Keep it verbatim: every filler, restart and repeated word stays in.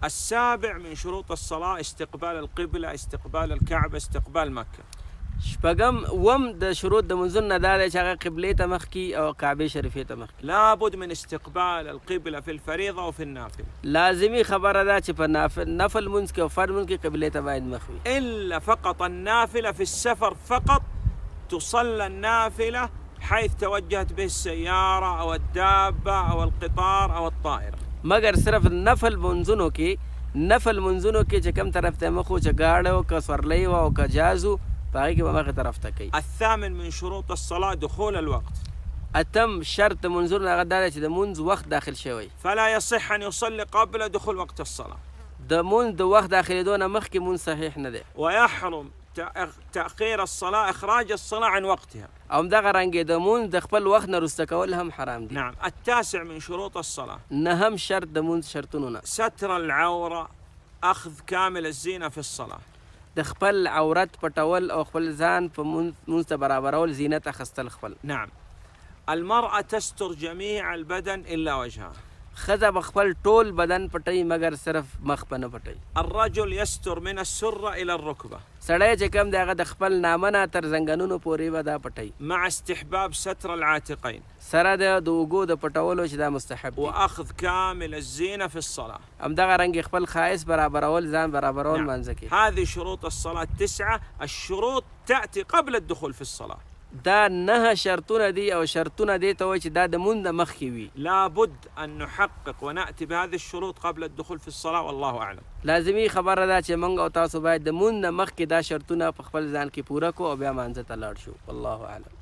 السابع من شروط الصلاة استقبال القبلة، استقبال الكعبة، استقبال مكة. شپږم اووم د شروط د منځونو نه دا دی چې هغه قبلې ته مخ کي او کعبې شریفې ته مخ کي. لابد من استقبال القبلة في الفريضة وفي النافلة. لازمي خبره ده چې په نافل نفل منځ کې او فرض منځ کې قبلې ته باید مخ وي. إلا فقط النافلة في السفر فقط تصلى النافلة حيث توجهت به السيارة أو الدابة أو القطار أو الطائرة. مگر صرف نفل منځونو کې نفل منځونو کې چې کوم طرف ته مخ و چې ګاډی او که سورلۍ وه او که جهاز و په هغې کې به مخې طرف ته کوي. الثامن من شروط الصلاة دخول الوقت. اتم شرط د منظور هغه دا دی چې د مونځ وخت داخل شوی. فلا يصح أن يصلي قبل دخول وقت الصلاة. د مونځ د وخت داخلېدو نه مخکې مونځ صحیح نه دی. ويحرم تأخير الصلاة إخراج الصلاة عن وقتها. او همدغه رنګې د مونځ د خپل وخت نه وروسته کول هم حرام دي. نعم. التاسع من شروط الصلاة نهم شرط د مونځ شرطونو نه ستر العورة، أخذ كامل الزينة في الصلاة. د خپل عورت پټول او خپل ځان په مونځ ته برابرول، زینت اخیستل خپل. نعم. المرأة تستر جميع البدن إلا وجهها. ښځه به خپل ټول بدن پټوي مګر صرف مخ به نه پټوي. الرجل يستر من السرة إلى الركبة. سړی چې کوم دی هغه د خپل نامه نه تر زنګنونو پورې به دا پټوي. مع استحباب ستر العاتقين. سره د اوږو د پټولو چې دا مستحب دي. وأخذ كامل الزينة في الصلاة. همدغه رنګ خپل ښایست برابرول، ځان برابرول منځ کې. هذه شروط الصلاة التسعة. الشروط تأتي قبل الدخول في الصلاة. دا نه شرطونه دي او شرطونه دي ته وایي چې دا د مونځ نه مخکې وي. لابد أن نحقق ونأتي بهذه الشروط قبل الدخول في الصلاة والله أعلم. لازمي خبره ده چې موږ او تاسو باید د مونځ نه مخکې دا شرطونه په خپل ځان کې پوره کړو او بیا مانځه ته لاړ شو. والله اعلم.